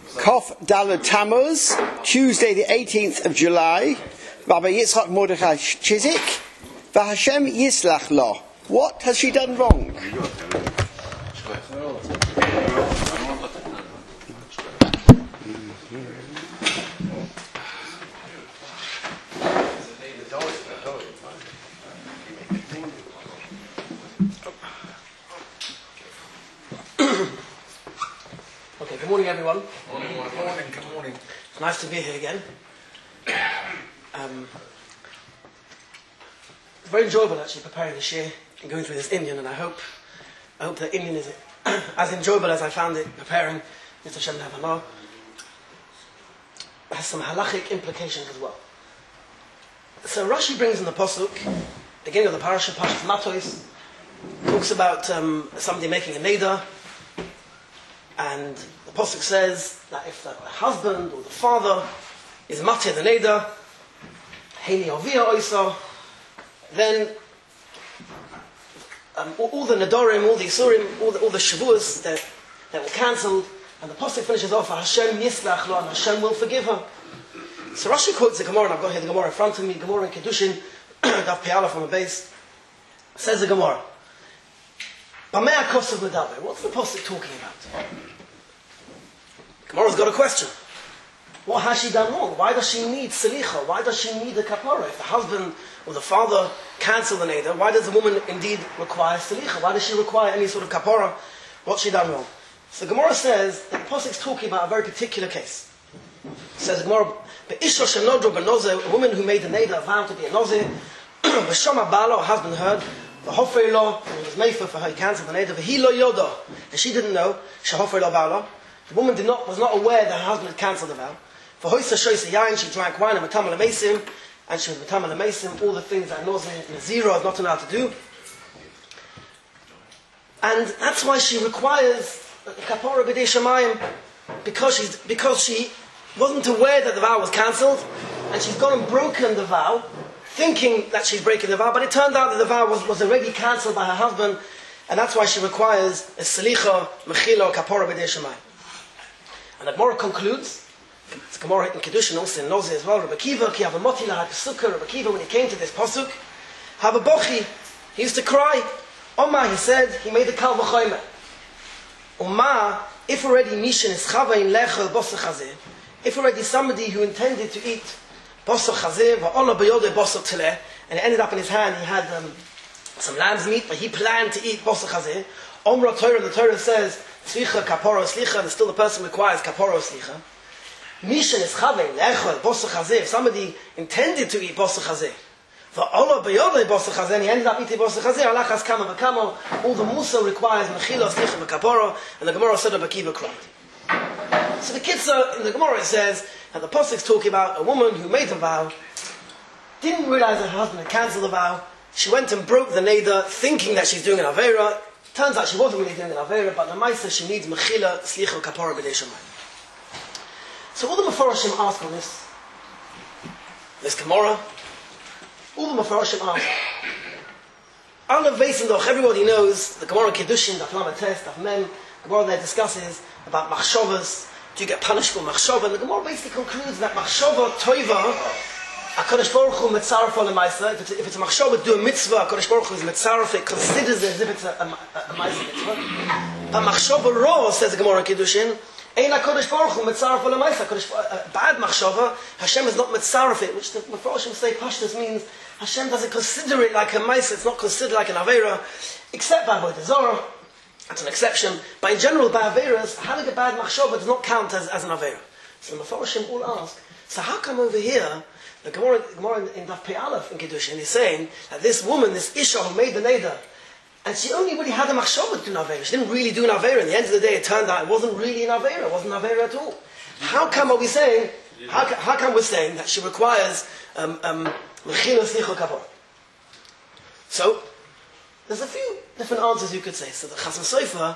Kof Daled Tammuz, Tuesday the 18th of July, Rabbi Yitzchak Mordechai Chizik, V'Hashem Yislach Lo. What has she done wrong? Okay, good morning everyone. Good morning. It's nice to be here again. It's very enjoyable actually preparing this year and going through this Indian, and I hope that Indian is as enjoyable as I found it preparing Mr. Hashem Havanah. It has some halachic implications as well. So Rashi brings in the Pasuk, beginning of the parasha, Parshas Matos, talks about somebody making a neder, and the Pasuk says that if the husband or the father is matir the neder, heini avia oisa, then all the nedarim, all the isurim, all the shavuos that were cancelled, and the Pasuk finishes off, Hashem yislach lo, and Hashem will forgive her. So Rashi quotes the Gemara, and I've got here the Gemara in front of me, Gemara in Kedushin, Daf Pe'alef on the base. Says the Gemara, Bamei HaKosav Medaber, what's the Pasuk talking about? Gemara's got a question. What has she done wrong? Why does she need selicha? Why does she need the kapara? If the husband or the father cancel the neder, why does the woman indeed require selicha? Why does she require any sort of kapara? What's she done wrong? So Gemara says that the Pasuk is talking about a very particular case. It says Gemara, Be'isha shenodro b'nozeh, a woman who made the neder, vowed to be a nozeh, V'shama bala, her husband heard, V'hofei lo, and it was meifer for her, he cancelled the neder, V'hi lo yoda, and she didn't know, Shehofei lo bala. The woman was not aware that her husband had cancelled the vow. For hoisa shoysa yain, she drank wine and matamal amesim, and she was matamal amesim, all the things that Nazira is not allowed to do. And that's why she requires kapara b'dei shamayim, because she wasn't aware that the vow was cancelled, and she's gone and broken the vow, thinking that she's breaking the vow, but it turned out that the vow was already cancelled by her husband, and that's why she requires a selicha, mechila, kapara b'dei shamayim. And the Gemara concludes, it's Gemara in Kedushin, also in Nozeh as well, Rabbi Kiva, ki havamoti lahad pesukah, Rabbi Kiva, when he came to this pasuk, havabochi, he used to cry. Oma, he said, he made a kal v'choymer. Oma, if already mishin is chavain lechel bosach hazeh, if already somebody who intended to eat bosach hazeh, va'ola b'yodeh bosach teleh, and it ended up in his hand, he had some lamb's meat, but he planned to eat bosach hazeh, Omra Torah, the Torah says, Tzvicha kaporo slicha, and still the person requires kaporo slicha. Mishan is chavein lechol bosach hazeh. If somebody intended to eat bosach hazeh, va'ola b'yodei bosach hazeh, and he ended up eating bosach hazeh, alachas kama v'kamo, all the musa requires mechila slicha v'kaporo, and the Gemara said Rabbi Kiva cried. So the Kitzur in the Gemara it says that the pasuk is talking about a woman who made a vow, didn't realize that her husband had cancelled the vow. She went and broke the neder, thinking that she's doing an avera. Turns out she wasn't really doing an avera, but the Maisa she needs mechila, slicha, kapara b'dei shamayim. So all the Mefarashim ask on this Gemara, all the Mefarashim ask, Alav Veisendoch, everybody knows the Gemara Kedushin, Daf Lamed Tes, Daf Mem, the Gemara there discusses about machshavas, do you get punished for machshava? And the Gemara basically concludes that machshava toiva, HaKadosh Baruch Hu mitzaref on a ma'aseh. If it's a machshava to do a mitzvah, HaKadosh Baruch Hu is mitzaref, it considers it as if it's a ma'aseh mitzvah. A machshava raw, says the Gemara in Kiddushin, ein HaKadosh Baruch Hu mitzaref on a ma'aseh. Bad machshava, Hashem is not mitzaref it, which the Mefarashim say Pashtus means Hashem doesn't consider it like a ma'aseh, it's not considered like an avera, except by Avodah Zarah. That's an exception. But in general, by averas, having a bad machshava does not count as an avera. So the Mefarashim all ask, so how come over here, the Gemara in Daf Pe'alef in Kedushin is saying that this woman, this Isha who made the neder, and she only really had a machshava to do an avera. She didn't really do an avera. In the end of the day, it turned out it wasn't really an avera. It wasn't an avera at all. How come are we saying? How come we're saying that she requires mechila slicha kapor? So there's a few different answers you could say. So the Chasam Sofer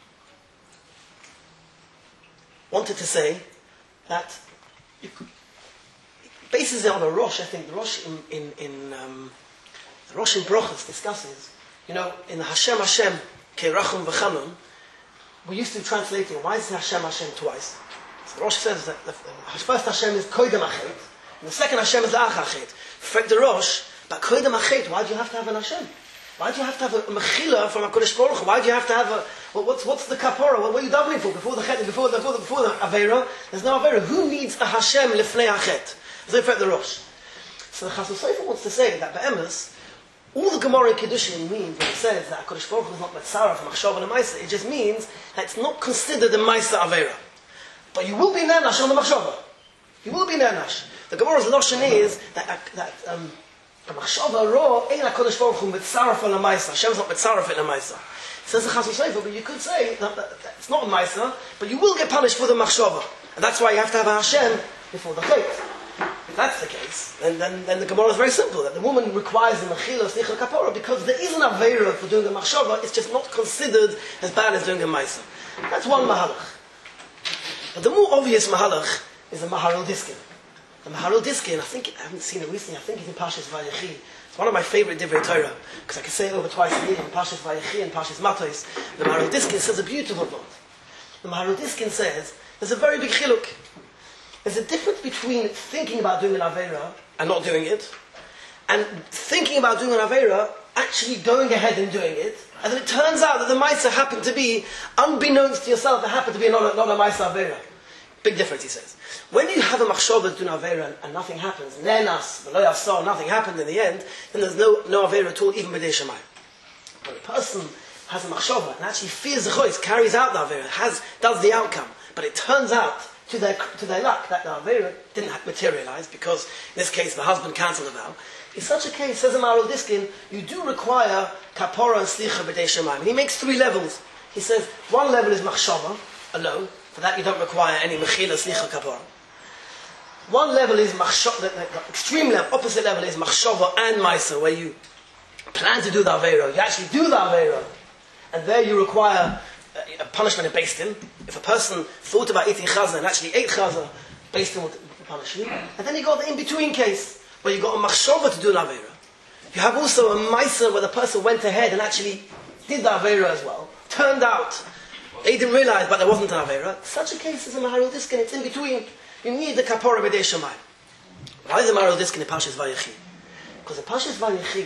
wanted to say that you could, bases it on a Rosh. I think the Rosh in the Rosh in Brochus discusses, in the Hashem Ke Rachum V'Chanun, we used to translate it. Why is it Hashem twice? So the Rosh says that the first Hashem is Koydem Achet, and the second Hashem is La'ach Achet. Fred the Rosh, but Koydem Achet, why do you have to have an Hashem? Why do you have to have a Mechila from HaKadosh Baruch Hu? Why do you have to have what's the kapara? What are you davening for? Before the Chet, before the Aveira? There's no Aveira. Who needs a Hashem Lefnei Achet? So Fred the Rosh. So the Chassidus Sofer wants to say that Be'emes, all the Gemara in Kiddushin means when it says that HaKadosh Baruch Hu is not Metzara from Machshava and Maisa, it just means that it's not considered a Maisa Aveira. But you will be Nenash on the Machshava. You will be Nenash. The Gemara's Loshen is that the Machshava Ra ain't HaKadosh Baruch Hu Metzara from the Maisa. Hashem's not Metzara from the Maisa. Says the Chassidus Sofer, but you could say that it's not a Maisa, but you will get punished for the Machshava. And that's why you have to have a Hashem before the Chait. If that's the case, then the Gemara is very simple, that the woman requires the Mechila Slicha Kapora because there is an Aveira for doing the Machshava, it's just not considered as bad as doing a Maisa. That's one Mahalach. But the more obvious Mahalach is the Maharil Diskin. The Maharil Diskin, I haven't seen it recently, I think it's in Pashas Vayechi. It's one of my favorite Divrei Torah, because I can say it over twice a year in Pashas Vayechi and Pashas Matos. The Maharil Diskin says a beautiful thought. The Maharil Diskin says, there's a very big chiluk. There's a difference between thinking about doing an Aveira and not doing it, and thinking about doing an Aveira, actually going ahead and doing it, and then it turns out that the Maisa happened to be, unbeknownst to yourself, it happened to be not a Maisa Aveira. Big difference, he says. When you have a Machshava to do an Aveira and nothing happens, Nenas, V'lo Yasar, nothing happened in the end, then there's no Aveira at all, even B'dei Shamayim. When a person has a Machshava and actually fears the Chois, carries out the Aveira, does the outcome, but it turns out to their luck that the Aveira didn't materialize because in this case the husband cancelled the vow. In such a case, says the Maharil Diskin, you do require kapora and slicha b'dei shamayim. And he makes 3 levels. He says one level is machshava alone. For that you don't require any mechila slicha kapora. One level is machshava. The extreme level, opposite level is machshava and maisa, where you plan to do the Aveira, you actually do the Aveira, and there you require a punishment in Beis Din. If a person thought about eating chaza and actually ate chaza, Beis Din will punish you. And then you got the in-between case, where you got a machshava to do an Aveira. You have also a maisa where the person went ahead and actually did the Aveira as well. Turned out, they didn't realize, but there wasn't an Aveira. Such a case is a Maharil Diskin, it's in between. You need the kapora b'dei shamayim. Why is the Maharil Diskin in Pashas Vayechi? Because in Pashas Vayechi,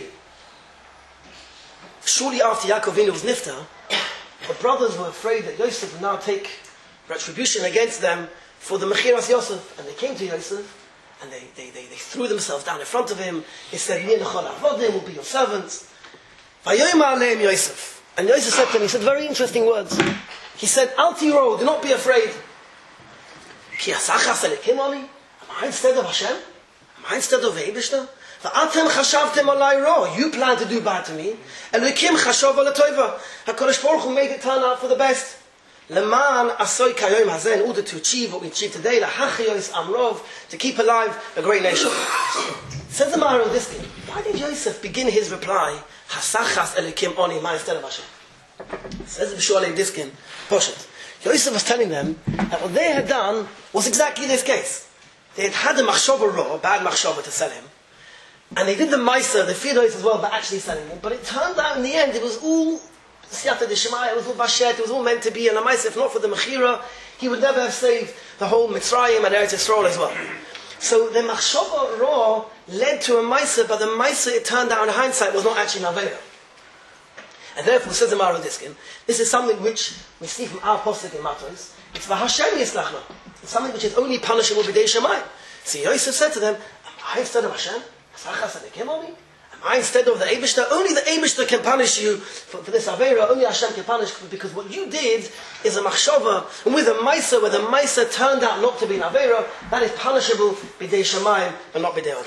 shortly after Yaakov Avinu was nifta, the brothers were afraid that Yosef would now take retribution against them for the Mechiras Yosef. And they came to Yosef, and they threw themselves down in front of him. They said, we'll be your servants. Vayomer aleim Yosef. And Yosef said to them, he said very interesting words. He said, Al tiro, do not be afraid. Ki asachas elikim ali? Am I instead of Hashem? Am I instead of Eibishter? V'atem chashavtem alai ra. You plan to do bad to me. Elokim chashav ala toiva. HaKadosh Baruch Hu made it turn out for the best. Leman asoy kayom hazeh, in order to achieve what we achieve today, lahachiyos amrov, to keep alive a great nation. Says the Maharil Diskin, why did Yosef begin his reply, hasachas elikim oni, ma instead of Hashem? Says the B'shualei Diskin, Poshet. Yosef was telling them that what they had done was exactly this case. They had had a machshava ra, bad machshava to sell him. And they did the Maisa, the Fidois as well, but actually selling him. But it turned out in the end, it was all Siyata de Shemaya, it was all Vashet, it was all meant to be an Maisa. If not for the Mechira, he would never have saved the whole Mitzrayim and Eretz Yisrael as well. So the Machshava Ra led to a Maisa, but the Maisa, it turned out in hindsight, was not actually an Aveira. And therefore, says the Maharil Diskin, this is something which we see from our Posuk in Matos. It's V'Hashem Yislach Lo. It's something which is only punishable b'dei Shamayim. So Yosef said to them, am I instead of Hashem? Am I instead of the Eibishter? Only the Eibishter can punish you for this Aveira. Only Hashem can punish, because what you did is a machshava, and with a Maisa, where the Maisa turned out not to be an Aveira, that is punishable b'dei Shamayim, but not b'dei Adam.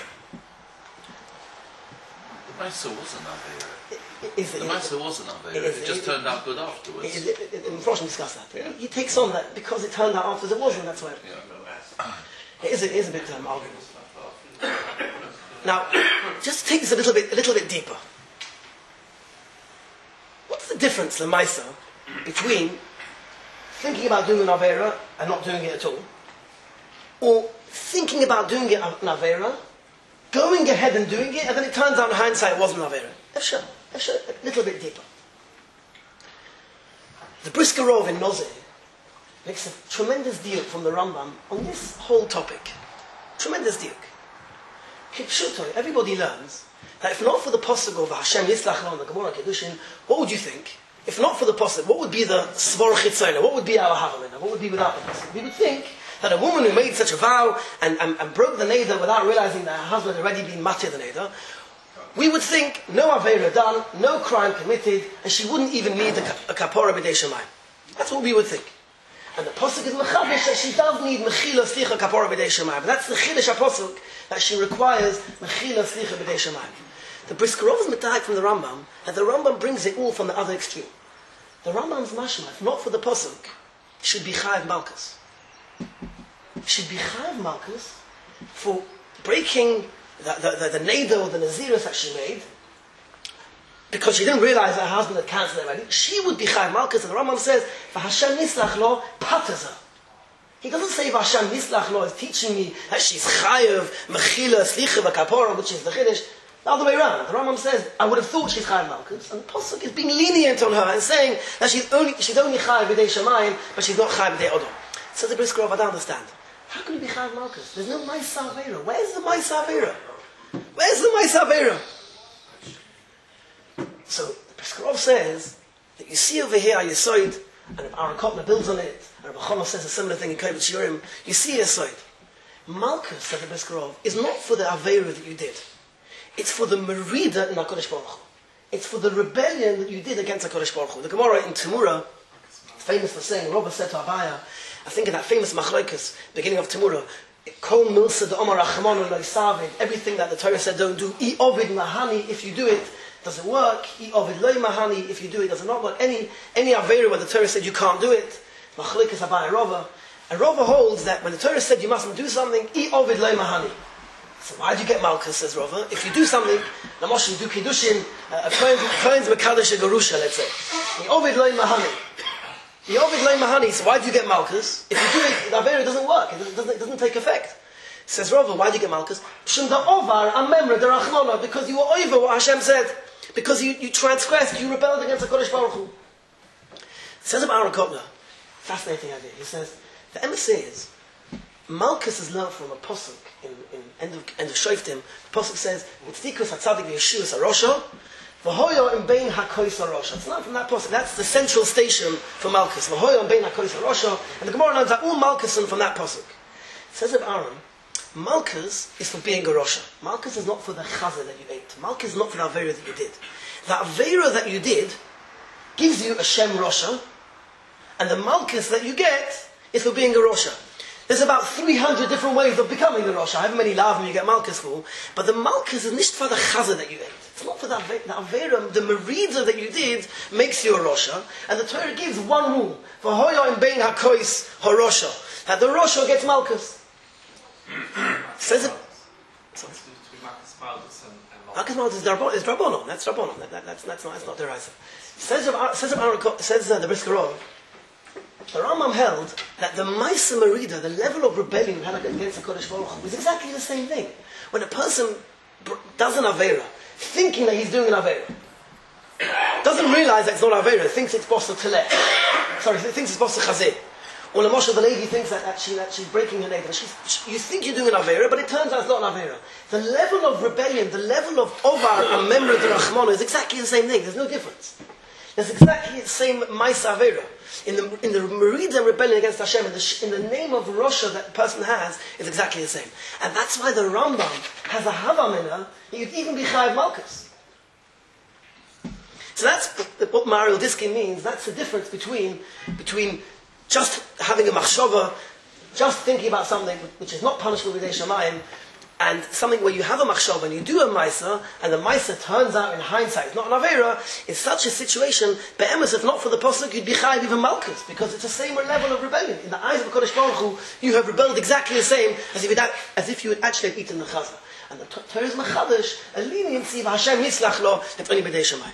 The Maisa wasn't Aveira. The Maisa wasn't Aveira. It just turned out good afterwards. Froshim discussed that. Yeah. He takes on that because it turned out afterwards it wasn't. That's why. It is a bit argument. Now, just take this a little bit deeper. What's the difference, the Maisa, between thinking about doing an Aveira and not doing it at all, or thinking about doing it an Aveira, going ahead and doing it, and then it turns out in hindsight it wasn't an Aveira? A little bit deeper. The Brisker Rov in Nozeh makes a tremendous diuk from the Rambam on this whole topic. Tremendous diuk. Kipshuto, everybody learns that if not for the pasuk of Hashem Yislach Lo in the Gemara Kedushin, what would you think? If not for the pasuk, what would be the Svar Chitzona? What would be our Havamina? What would be without the pasuk? We would think that a woman who made such a vow and broke the neder without realizing that her husband had already been matir the neder, we would think no aveira done, no crime committed, and she wouldn't even need a kapora b'dei shamayim. That's what we would think. And the pasuk is mechadesh that she does need mechila slicha kapora b'dei shamayim. That's the chiddush pasuk that she requires mechila slicha b'dei shamayim. The Briskerov is medayek from the Rambam, and the Rambam brings it all from the other extreme. The Rambam's mashma, if not for the pasuk, should be chayav malchus. Should be chayav malchus for breaking the neder or the nazirus that she made, because she didn't realize that her husband had cancelled it already. She would be chayav malchus, and the Rambam says, "V'Hashem nislach lo pataza." He doesn't say "V'Hashem nislach lo" is teaching me that she's chayav mechila slicha v'kapora, which is the chiddush. The other way around. The Rambam says, I would have thought she's chayav malchus, and the pasuk is being lenient on her and saying that she's only chayav b'dei shamayim, but she's not chayav b'dei odom. So the Briskerov, I don't understand. How can you be chayav malchus? There's no ma'isa aveira. Where's the ma'isa aveira? Where's the ma'isa aveira? So the Briskerov says that you see over here a Yesoid, and Aaron Kotler builds on it, and Rabbi Chono says a similar thing in Kovetz Shiurim. You see a Yesoid. Malchus, said the Briskerov, is not for the aveira that you did. It's for the merida in HaKadosh Baruch Hu. It's for the rebellion that you did against HaKadosh Baruch Hu. The Gemara in Temurah, famous for saying, Robert said to Abaya, I think in that famous Machlokes, beginning of Temurah, Kol milsa de Omar Rachmanu lo Yisavid, everything that the Torah said don't do, I ovid mahani, if you do it, does it work? I ovid lo mahani, if you do it, does it not work? Any avera where the Torah said you can't do it, Machlokes Abaya Rava, and Rava holds that when the Torah said you mustn't do something, I ovid lo mahani. So why do you get malchus, says Rava? If you do something, Namosh, you do kiddushin, Kohen's Mekadosh Garusha, let's say. Ovid loy mahani. Ovid loy mahani, so why do you get malchus? If you do it, the avera doesn't work, it doesn't take effect. Says Rava, why do you get malchus? Shum da ovar amemra de rachmona, because you were over what Hashem said. Because you transgressed, you rebelled against HaKadosh Baruch Hu. Says of Aaron Kotler, fascinating idea. He says, the emissary is, malchus is learned from a pasuk in end of Shoftim. The pasuk says, "V'tzdikus hatzadik v'yeshus harosha, v'hoyo im bein hakois harosha." It's not from that pasuk. That's the central station for malchus. V'hoyo im bein hakois harosha, and the Gemara learns that all malchusim from that pasuk. It says of Aaron, malchus is for being a rosha. Malchus is not for the chazah that you ate. Malchus is not for the avera that you did. The avera that you did gives you a shem rosha, and the malchus that you get is for being a rosha. There's about 300 different ways of becoming a Rosh. However many lavim you get Malchus for. But the Malchus is not for the chazah that you ate. It's not for the Avera. The Merida that you did makes you a Rosh. And the Torah gives one rule. For Hoyo in Bein HaKois HaRosha. That the Rosh gets Malchus. Says it. Malchus Malchus is Rabbanon. That's Rabbanon. That's not Deraisa. Says the Briskerov, the Rambam held that the Maisa Merida, the level of rebellion you had against the Kodesh Baruch Hu, was exactly the same thing. When a person does an Avera, thinking that he's doing an Avera, doesn't realize that it's not Avera, thinks it's Bosa Teleh. Sorry, thinks it's Bosa Chazeh. Or Lamosha, the lady thinks that she's breaking her neder. You think you're doing an Avera, but it turns out it's not an Avera. The level of rebellion, the level of Ovar and Memra de Rachmana is exactly the same thing. There's no difference. There's exactly the same Maisa Avera. In the Merida rebellion against Hashem, in the name of Rosha that the person has, is exactly the same. And that's why the Rambam has a Havamina, you'd even be Chayav Malchus. So that's what Mario Diskin means. That's the difference between just having a machshava, just thinking about something which is not punishable with Shamayim, and something where you have a machshava and you do a maisa, and the maisa turns out in hindsight it's not an avera. In such a situation, be'emes, if not for the pasuk, you'd be chayiv even malchus, because it's the same level of rebellion. In the eyes of the Kodesh Baruch Hu, you have rebelled exactly the same as if you would actually have eaten the chazah. And the Torah is machadash, a leniency of Hashem yislach lo, it's only b'dei Shamayim.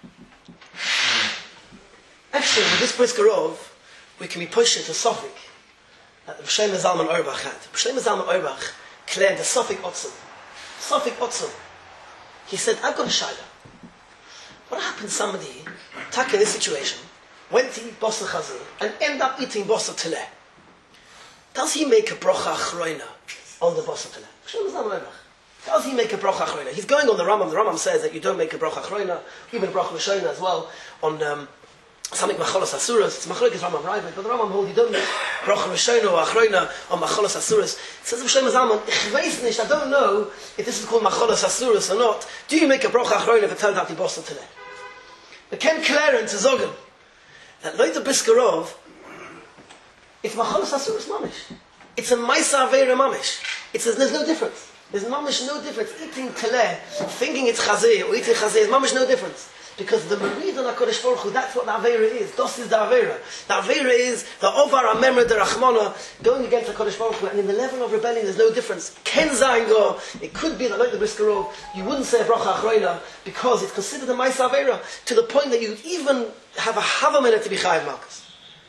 Actually, with this Briskerov, we can be pushed into Sofik that the B'Shem Zalman Auerbach had. B'Shem Zalman Auerbach cleared the Sofik Otzum. Sofik Otzum. He said, I've got a shayla. What happens somebody, stuck in this situation, went to eat Bosser Chazir and ended up eating Bosser Teleh, does he make a Brocha Achroina on the Bosser Teleh? Does he make a Brocha Achroina? He's going on the Rambam. The Rambam says that you don't make a Brocha Achroina, even a Brocha Rishona as well, on something Macholos Asuras. It's Machlokes Rambam Ravid, but the Rambam holds you don't make Brocha Rishona or Achroina on Macholos Asuras. It says Shlomo Zalman, I don't know if this is called Macholos Asuras or not. Do you make a Brocha Achroina if it turns out to be Bosser Teleh? But Ken Clarence is Zogan that Leute Biskarov, it's Macholos Asuras Mamish. It's a Maisa Aveira Mamish. There's no difference. There's mamish no difference. Eating teleh, thinking it's chazir, or eating chazir, is mamish no difference. Because the merid on HaKadosh Baruch Hu, that's what the Aveira is. Das is the Aveira. The Aveira is the Ovar HaMemer de Rachmana, going against HaKadosh Baruch Hu, and in the level of rebellion there's no difference. Ken Zayin Go, it could be that like the Briskerov, you wouldn't say Bracha Achroina, because it's considered a Maisa Aveira, to the point that you even have a Havamena to be Chayav Malkus.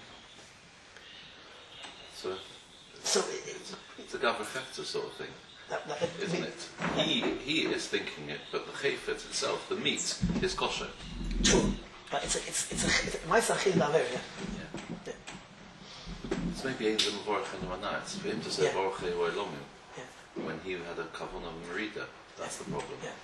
So it's a Gavrafetza sort of thing. Isn't it? He is thinking it, but the chayfet itself, the meat, is kosher. True, but it's a Maisa Achil Daver, yeah. It's maybe Ein Zim Vorach and Manah. It's for him to say Vorach Eloim when he had a kavanah merida. That's the problem. Yeah.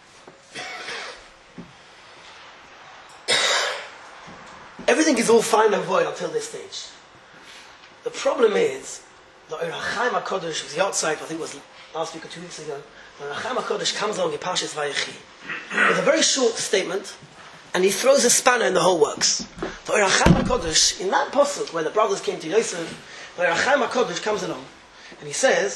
Everything is all fine and void until this stage. The problem is the Ohr HaChaim HaKodesh was the outside. I think it was last week or 2 weeks ago, when Racham HaKodesh comes along in Parshas Vayechi with a very short statement, and he throws a spanner in the whole works. The Racham HaKodesh, in that pasuk where the brothers came to Yosef, the Racham HaKodesh comes along, and he says,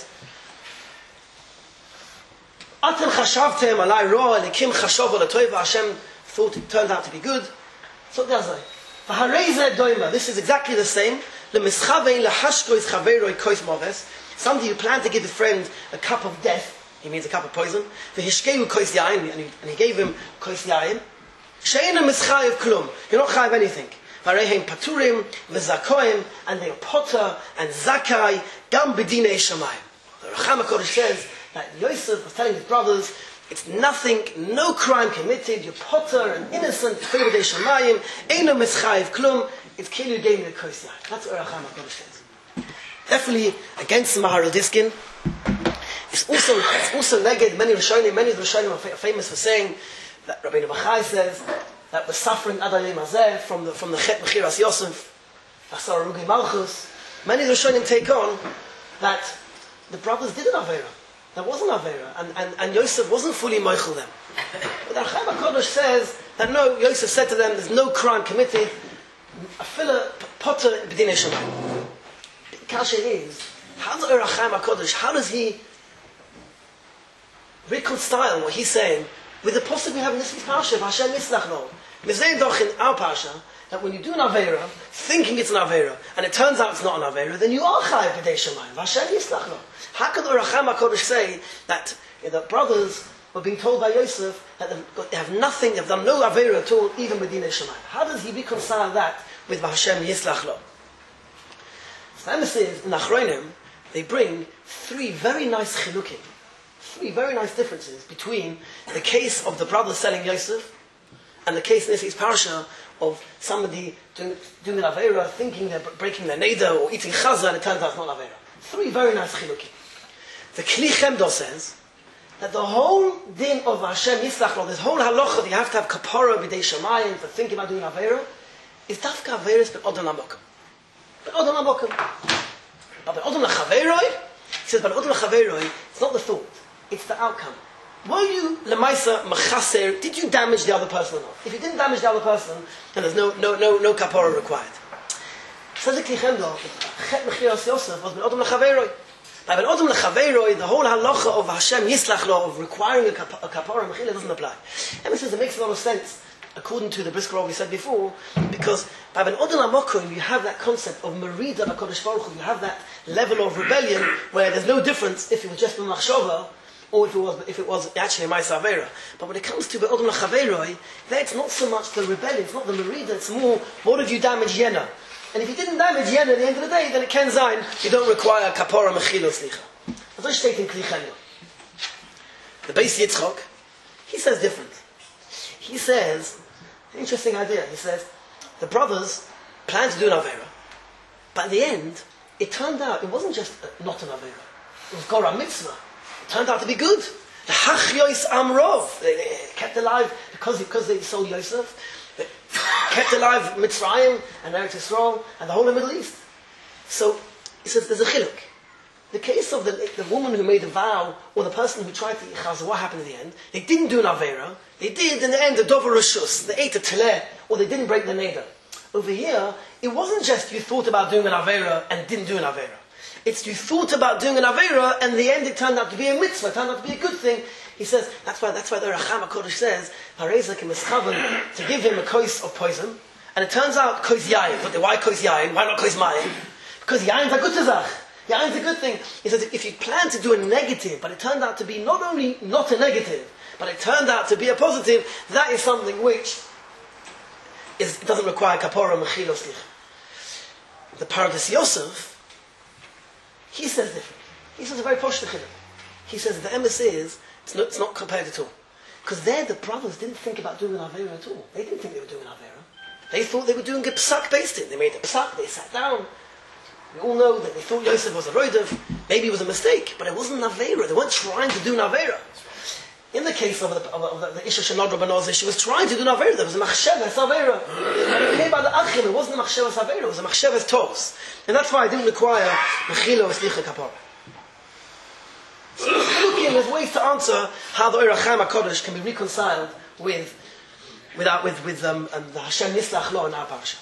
Atem chashavtem alai roa, elikim chashov l'toiva, Hashem thought it turned out to be good. So there's a v'harei doima. This is exactly the same. L'mischavein lahashkois chaveroi kois moves. Somebody who planned to give a friend a cup of death, he means a cup of poison, v'hishkeu kois yain, and he gave him kois yain. She'ena mischayev klum. You're not chayev anything. V'areihem paturim v'zakoim, and they are potter and zakai gam b'dinei shamayim. The Racham HaKodesh says that Yosef was telling his brothers, it's nothing, no crime committed, you're potter and innocent, b'dinei shamayim, eina mischayev klum, it's kill you gave me a kois yain. That's what Racham HaKodesh says. Definitely against the Maharil Diskin. It's also negated. Many of the Rishonim are famous for saying that Rabbeinu Bachai says that we're suffering Adayim Azeh from the Chet Mechiras Yosef, Asar Rugi Malchus. Many of the Rishonim take on that the brothers did an Aveira. There was an Aveira, and Yosef wasn't fully Meichel them. But the Racham HaKodesh says that no, Yosef said to them, there's no crime committed. Afila Potter B'dinei Shamayim. Kasha is, how does Racham HaKodesh, how does he reconcile what he's saying with the pasuk we have in this week's parsha, Hashem Yislach Lo? Mizei doch in our parsha, that when you do an Aveira, thinking it's an Aveira, and it turns out it's not an Aveira, then you are Chayav B'dei Shamayim, Hashem Yislach Lo. How can Racham HaKodesh say that the brothers were being told by Yosef that they have nothing, they've done no Aveira at all, even B'dinei Shamayim? How does he reconcile that with Hashem Yislach Lo? Emesis in Achronim, they bring three very nice chilukim, three very nice differences between the case of the brothers selling Yosef and the case in this parsha of somebody doing an Aveira, thinking they're breaking their neder or eating chaza, and it turns out it's not Aveira. Three very nice chilukim. The Kli Chemdo says that the whole din of Hashem Yislach Lo, this whole halacha that you have to have kapara b'dei shamayim for thinking about doing Aveira, is dafka Aveiras be'odom lamokum. But Odom Lamokum. But Odom Lachaveroi, he says, but Odom Lachaveroi, it's not the thought, it's the outcome. Were you Lemaisa Machaser, did you damage the other person or not? If you didn't damage the other person, then there's no kapora required. Says the Kli Chemdo, Chet Mechiras Yosef was Odom Lachaveroi. By Odom Lachaveroi, the whole halacha of Hashem Yislach Lo, of requiring a kapora Mechila doesn't apply. And it says it makes a lot of sense, according to the Brisker we said before, because by Ben Odom Lamokum you have that concept of Merida HaKadosh Baruch Hu, you have that level of rebellion where there's no difference if it was just a Machshava or if it was actually a Ma'aseh Aveira. But when it comes to Ben Odom Lachaveroi, there it's not so much the rebellion, it's not the Merida, it's more, what have you damaged Yena? And if you didn't damage Yena at the end of the day, then it can zayin, you don't require Kapora Mechilo Slicha. As I state in Kli Chemdo. The Beis Yitzchok, he says different. He says, interesting idea. He says, the brothers planned to do an Avera. But in the end, it turned out it wasn't just not an Avera. It was Gora Mitzvah. It turned out to be good. The Hachyois Amrov. They kept alive because they sold Yosef. They kept alive Mitzrayim and Eretz Yisrael and the whole of the Middle East. So, he says there's a chiluk. The case of the woman who made a vow, or the person who tried to yichaz, what happened in the end? They didn't do an Avera. They did, in the end, a Dover Rishus. They ate a Teleh, or they didn't break the neder. Over here, it wasn't just you thought about doing an Avera and didn't do an Avera. It's you thought about doing an Avera, and in the end it turned out to be a mitzvah, it turned out to be a good thing. He says, that's why the Racham HaKodesh says, to give him a kois of poison, and it turns out kois yayin. But why kois yayin? Why not kois mayim? Because yayin's a good tzach. Yayin's a good thing. He says, if you plan to do a negative, but it turned out to be not only not a negative, but it turned out to be a positive, that is something which doesn't require kapora mechila slicha. The Pardes Yosef, he says different. He says a very posh chiluk. He says the emes is it's not compared at all, because there the brothers didn't think about doing an avera at all. They didn't think they were doing an avera. They thought they were doing a psak based it. They made a psak. They sat down. We all know that they thought Yosef was a roidev. Maybe it was a mistake, but it wasn't an avera. They weren't trying to do an avera. In the case of the Isha Shenadra Banozah, she was trying to do an avera. There was a machshavas avera. It came by the achim. It wasn't a machshavas avera. It was a machshavas tovs, and that's why I didn't require mechila or slicha kapara. So there's ways to answer how the Racham HaKodesh can be reconciled with the Hashem Nislach Lo in our parasha.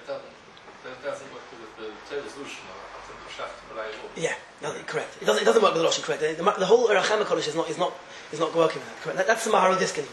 Yeah, no, correct. It doesn't work with the Lashon, correct. The whole Racham HaKodesh is not working with that. Correct. That's the Maharal Diskin.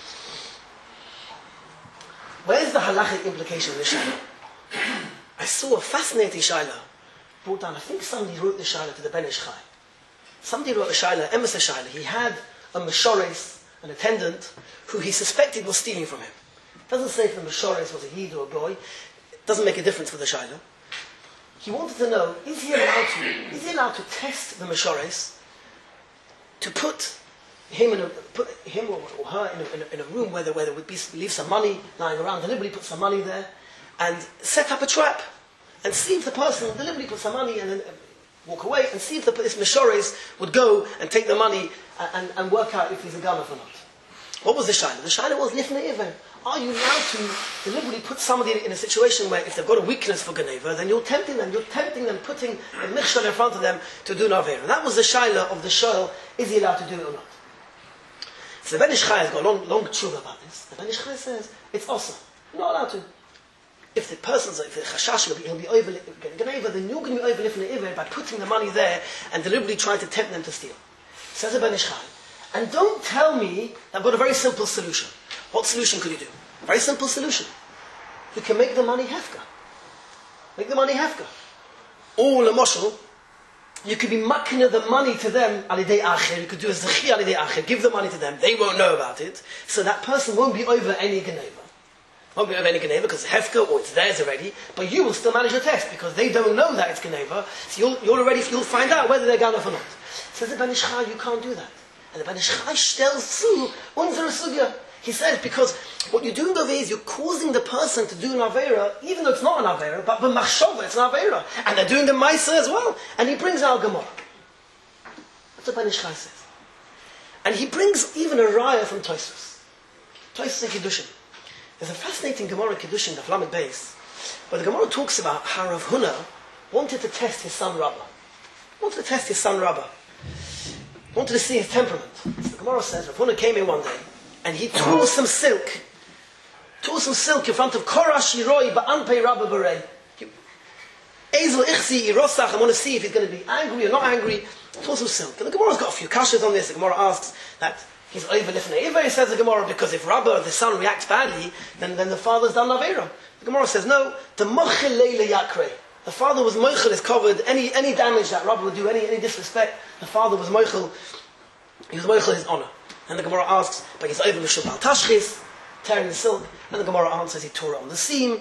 Where's the halachic implication of this shaila? I saw a fascinating shaila brought down. I think somebody wrote the shaila to the Ben Ish Chai. Somebody wrote a shaila, emes a shaila. He had a meshores, an attendant, who he suspected was stealing from him. It doesn't say if the meshores was a yid or a boy. It doesn't make a difference for the shaila. He wanted to know, is he allowed to test the meshores, to put him or her in a room where there would be leave some money lying around, deliberately put some money there, and set up a trap, and see if the person deliberately put some money and then walk away, and see if this meshores would go and take the money and work out if he's a ganav or not. What was the shaila? The shaila was lifnei iver. Are you allowed to deliberately put somebody in a situation where if they've got a weakness for ganeva, then you're tempting them, putting a michshel in front of them to do an avera. That was the shaila of the shoel, is he allowed to do it or not? So the Ben Ish Chai has got a long tshuva about this. The Ben Ish Chai says, it's awesome. You're not allowed to. If the chashash, he'll be over ganeva, then you're going to be over lifnei iver by putting the money there and deliberately trying to tempt them to steal. Says the Ben Ish Chai. And don't tell me I've got a very simple solution. What solution could you do? Very simple solution. You can make the money hefka. Make the money hefka. Or l'moshel, you could be makna the money to them alidei acher. You could do a zechi alidei acher. Give the money to them. They won't know about it. So that person won't be over any ganeva. Won't be over any ganeva because hefka or it's theirs already. But you will still manage the test because they don't know that it's ganeva. So you'll find out whether they're ganeva or not. Says the Ben Ish Chai, you can't do that. And the Ben Ish Chai stells zu unsere sugya. He says, because what you're doing over here is you're causing the person to do an avera, even though it's not an avera, but b'machshava, it's an avera. And they're doing the maisa as well. And he brings out Gemara. That's what Ben Ish Chai says. And he brings even a raya from Tosfos. Tosfos in Kiddushin. There's a fascinating Gemara in Kiddushin, the Lamed Beis, where the Gemara talks about how Rav Huna wanted to test his son Rabbah. Wanted to see his temperament. So the Gemara says, Rav Huna came in one day, and he tore some silk in front of Korash Yiroi Ba'anpei Rabba Berei. Ezel Ichsi Irosach, I want to see if he's going to be angry or not angry. Tore some silk. And the Gemara's got a few kashas on this. The Gemara asks that he's over lifnei iver, says the Gemara, because if Rabba, the son, reacts badly, then the father's done avera. The Gemara says, no, the mochel leile yakre. The father was mochel, is covered, any damage that Rabba would do, any disrespect, the father was mochel, he was mochel his honor. And the Gemara asks, but he's over l'shub al tashchis, tearing the silk, and the Gemara answers, he tore it on the seam.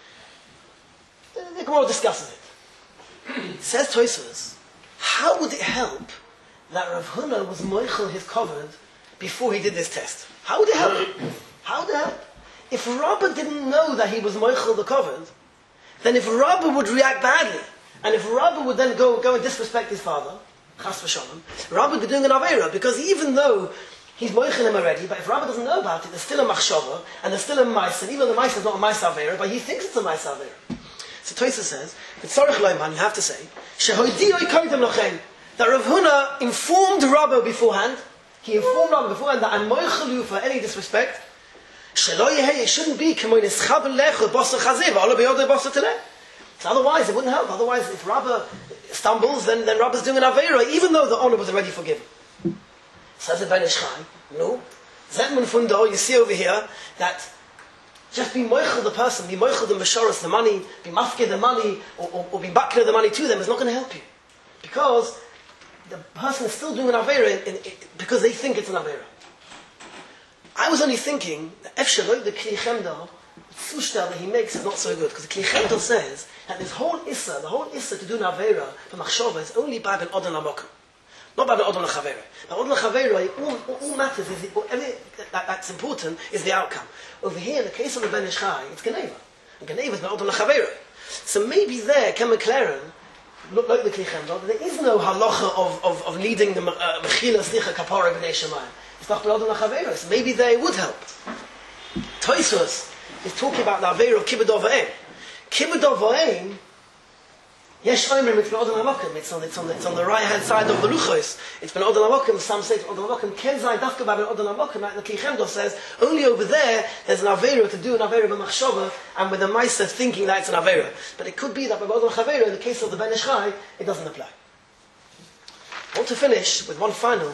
The Gemara discusses it. Says Tosfos, how would it help that Rav Huna was mochel his covered before he did this test? How would it help? If Rabba didn't know that he was mochel the covered, then if Rabba would react badly, and if Rabba would then go and disrespect his father, Chas v'shalom, Rabba would be doing an Aveira, because even though he's moichin him already, but if Rabba doesn't know about it, there's still a machshava, and there's still a maisa, and even though the maisa is not a maisa Aveira, but he thinks it's a maisa Aveira. So Tosa says, "V'tzarich loiman," you have to say, "Shehoidiyoi koydem lochem," that Rav Huna informed Rabba beforehand. He informed Rabba beforehand that I'm moichel you for any disrespect. Shelo yehei, it shouldn't be k'moy neschabel lech u'bosa chazir v'ala b'yodei bosa teleh. So otherwise, it wouldn't help. Otherwise, if Rabba stumbles, then Rabba's doing an aveira, even though the honor was already forgiven. Says the Ben Ish Chai, no. Zetman Fundo, you see over here that just be moichel the person, be moichel the masharas, the money, be mafke the money, or be bakler the money to them is not going to help you. Because the person is still doing an aveira because they think it's an aveira. I was only thinking that Efshaloi, the Kli Chemda, the Sushta that he makes is not so good. Because the Kli Chemda says that this whole Issa, the whole Issa to do an aveira for Machshava is only by Ben Odon Lamokum. Not by Ben Odon Lachavera. By Odon Lachavera, all matters, that's important, is the outcome. Over here, in the case of the Ben Ish Chai, it's Geneva. And Geneva is Ben Odon Lachavera. So maybe there, Ken McLaren, look like the Kli Chemda, there is no halacha of needing the Mechila Slicha Kapara B'nei Shemayim. It's not Ben Odon Lachavera. So maybe there it would help. Toisus is talking about the aveira of Kibbud V'Eim. Kibbud V'Eim, Yesh Oimrim, it's Ben Odon Lamokum. It's on the right hand side of the Luchos. It's Ben Odon Lamokum. Some say it's Ben Odon Lamokum. Kenzai Dafka by Ben Odon Lamokum. Like the Kli Chemda says, only over there's an aveira to do an aveira b'machshava, and with the Maisa thinking that it's an aveira. But it could be that by Ben Odon Lachavera, in the case of the Ben Ish Chai, it doesn't apply. I want to finish with one final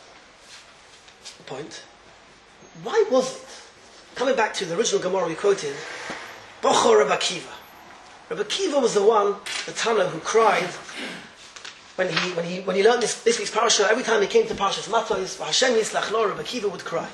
point. Why was it? Coming back to the original Gemara we quoted, Bocho Rabbi Akiva. Rabbi Akiva was the one, the Tana, who cried when he learned this week's parasha. Every time he came to Parashas Matos, Hashem Yislach Lo, Rabbi Akiva would cry.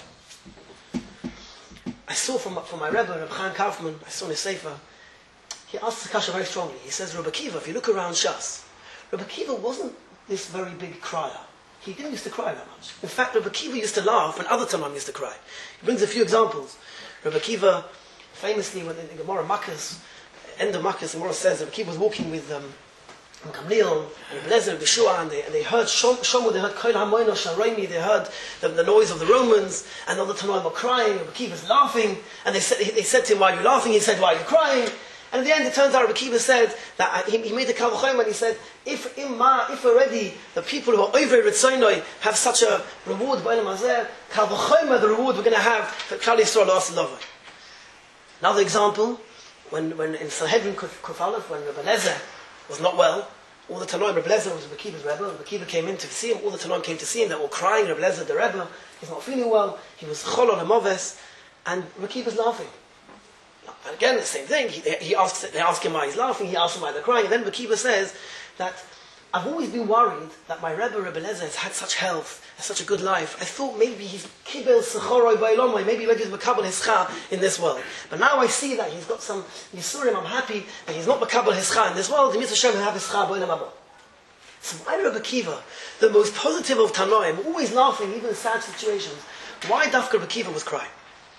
I saw from my Rebbe, Rabbi Chaim Kaufman, I saw in his Sefer, he asked the kasha very strongly. He says, Rabbi Akiva, if you look around Shas, Rabbi Akiva wasn't this very big crier. He didn't used to cry that much. In fact, Rabbi Akiva used to laugh when other Tanaim used to cry. He brings a few examples. Rabbi Akiva, famously, when in Gemara Makkas, end of Makkas, the Gemara says Rabbi Akiva was walking with Gamliel and Ibn Bishua, and they heard Shomu, they heard Koil HaMoino Sharoimi, they heard the noise of the Romans, and all the Tanaim were crying. Rabbi Akiva was laughing, and they said to him, "Why are you laughing?" He said, "Why are you crying?" And in the end, it turns out Rabbi Akiva said that he made a Kal V'chomer, and he said, if already the people who are over Ritzonoi have such a reward by Olam Hazeh, Kal V'chomer, the reward we're going to have for Klal Yisrael L'Aseh. Another example, when in Sanhedrin Kuf Aleph, when Rabbi Lezer was not well, all the Tanoim, Rabbi Lezer was Rabbi Akiva's Rebbe, Rabbi Akiva came in to see him, all the Tanoim came to see him, they were crying, Rabbi Lezer, the Rebbe, he's not feeling well, he was chol on a moves, and Rabbi Akiva's laughing. And again, the same thing. They ask him why he's laughing. He asks him why they're crying. And then Rabbi Akiva says that I've always been worried that my Rebbe Lezer has had such health, has such a good life. I thought maybe he's kibel sechoroi ba'ilomoi, maybe he's makabel hischa in this world. But now I see that he's got some yisurim. I'm happy that he's not makabel hischa in this world. The mitzvah Hashem will have hischa ba'olam haba. So why Rabbi Akiva, the most positive of Tanoim, always laughing even in sad situations? Why Dafka Rabbi Akiva was crying?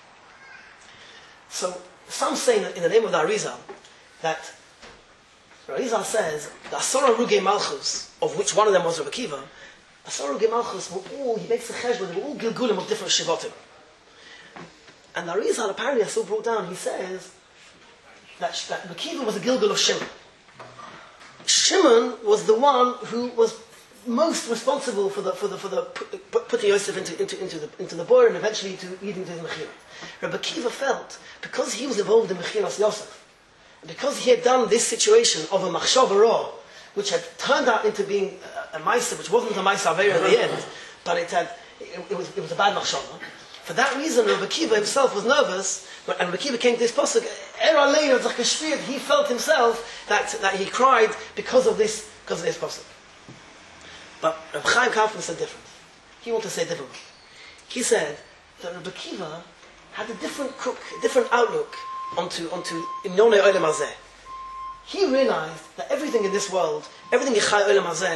So some say in the name of the Arizal that Arizal says the Asara Ruge Malchus, of which one of them was Rabbi Akiva, Asara Ruge Malchus were all, he makes a cheshbon, they were all Gilgulim of different Shivatim. And the Arizal apparently I saw brought down, he says that Rabbi Akiva was a Gilgul of Shimon. Shimon was the one who was most responsible for putting Yosef into the boar and eventually to leading to his Mechira. Rabbi Akiva felt, because he was involved in Mechiras Yosef, and because he had done this situation of a Machshava Ra, which had turned out into being a Maisa, which wasn't a Maisa Aveira at the end, but it was a bad Machshava. For that reason, Rabbi Akiva himself was nervous, and Rabbi Akiva came to this pasuk, he felt himself that he cried because of this pasuk. But Rabbi Chaim Kaufman said different. He wanted to say differently. He said that Rabbi Akiva had a different outlook onto Inyonei Olam Hazeh. He realized that everything in this world, everything Yechai Olam Hazeh,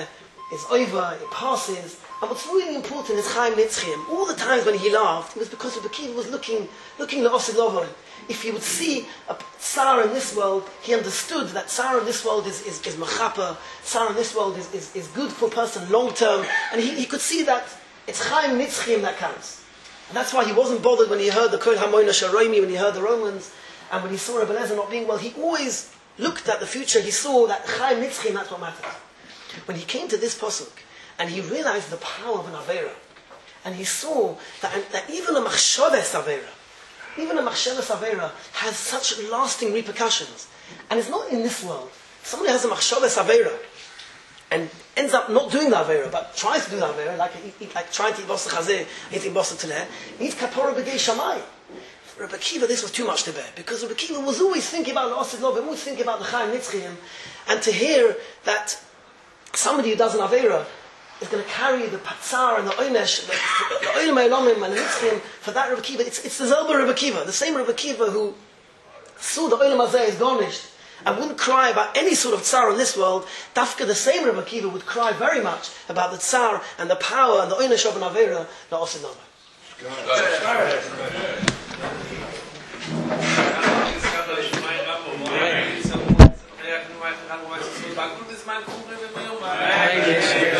is over, it passes. And what's really important is Chaim Nitzchim. All the times when he laughed, it was because Rebbe Akiva was looking La'osid Lovon. If he would see a tsar in this world, he understood that tsar in this world is machapa, tsar in this world is good for a person long term, and he could see that it's Chaim Nitzchim that counts. And that's why he wasn't bothered when he heard the Kol HaMoina Sharoimi, when he heard the Romans, and when he saw Rebbe Eliezer not being well. He always looked at the future. He saw that Chaim Nitzchim, that's what mattered. When he came to this pasuk, and he realized the power of an Aveira, and he saw that even a Machshavas Aveira, even a Machshavas Aveira has such lasting repercussions. And it's not in this world. Somebody has a Machshavas Aveira and ends up not doing the Aveira, but tries to do the Aveira, like trying to eat Basa Chazeh, eating Basa Teleh, needs Kapora B'gei Shammai. For Rebbe Akiva, this was too much to bear, because Rebbe Akiva was always thinking about La'osid Lovon, always thinking about the Chaim Nitzchim, and to hear that somebody who does an Aveira is going to carry the Patzar and the Oynesh, the Oilem Eilomim and the Nitzchim, for that Rebbe Akiva. It's the Zelba Rebbe Akiva, the same Rebbe Akiva who saw the Oilem Hazeh is garnished and wouldn't cry about any sort of Tsar in this world. Dafka, the same Rebbe Akiva, would cry very much about the Tsar and the power and the Oynesh of an Aveira, La'osid Lovon. Mein